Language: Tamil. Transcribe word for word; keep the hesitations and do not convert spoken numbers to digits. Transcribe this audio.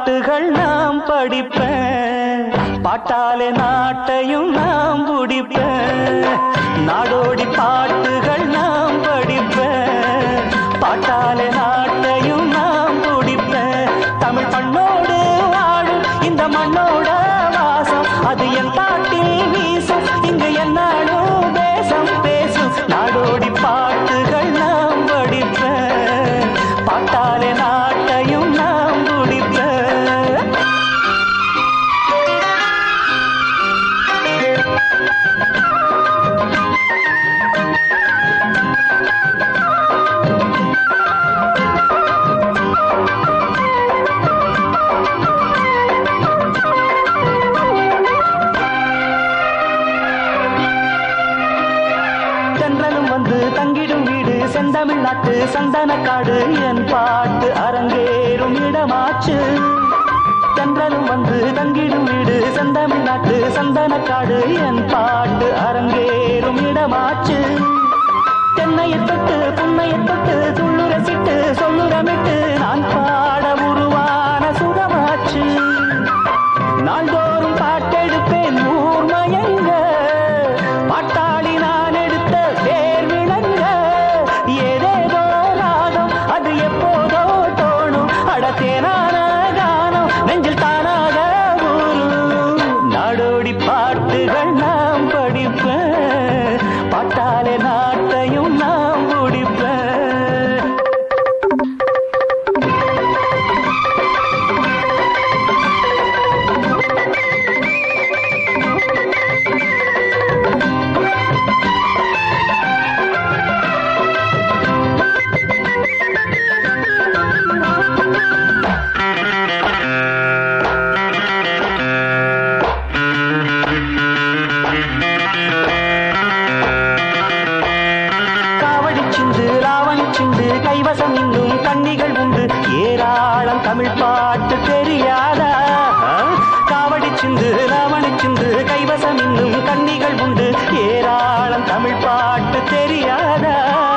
பாட்டுகள் நாம் படிப்பேன், பாட்டாலே நாட்டையும் நாம் முடிப்பேன். நாடோடி பாட்டுகள் நாம் படிப்பேன், பாட்டாலே நாட்டையும் நாம் முடிப்பேன். தமிழ் பண்ணோடு வாழும் இந்த மண்ணோட வாசம், அது என் பாட்டில் வீசும், இங்கு என்னாலும் தேசம் பேசும். நாடோடி பாட்டுகள் நாம் படிப்பேன், பாட்டாலே நாட்டையும் நாம் முடிப்பேன். தென்றலும் வந்து தங்கிடும் வீடு செந்தமிழ்நாட்டு சந்தனக்காடு, என் பாட்டு அரங்கேறும் இடமாச்சு. தென்றலும் வந்து தங்கிடும் வீடு செந்தமிழ்நாட்டு சந்தனக்காடு, என் பாட்டு அரங்கேறும் இடமாச்சு. தென்னையை தொட்டு புன்னையை தொட்டு துள்ளுரசிட்டு சொல்லுரமிட்டு நான் பாட உருவான சுகமாச்சு. நாள்தோறும் பாட்டெடுப்பேன் ஊர் மயங்க, பாட்டாளி நான் எடுத்த பேர் விளங்க. ஏதேதோ ராகம் அது எப்போதோ தோணும், அடத்தேனான கானம் நெஞ்சில் தானாக ஊரும். நாடோடி பாட்டுகள் நாம் படிப்பேன், பாட்டாலே நாட்டையும் நாம் முடிப்பேன். கைவசம் இன்னும் கன்னிகள் உண்டு, ஏராளம் தமிழ் பாட்டு தெரியாதா? காவடி சிந்து ராவணி சிந்து கைவசம் இன்னும் கன்னிகள் உண்டு, ஏராளம் தமிழ் பாட்டு தெரியாதா?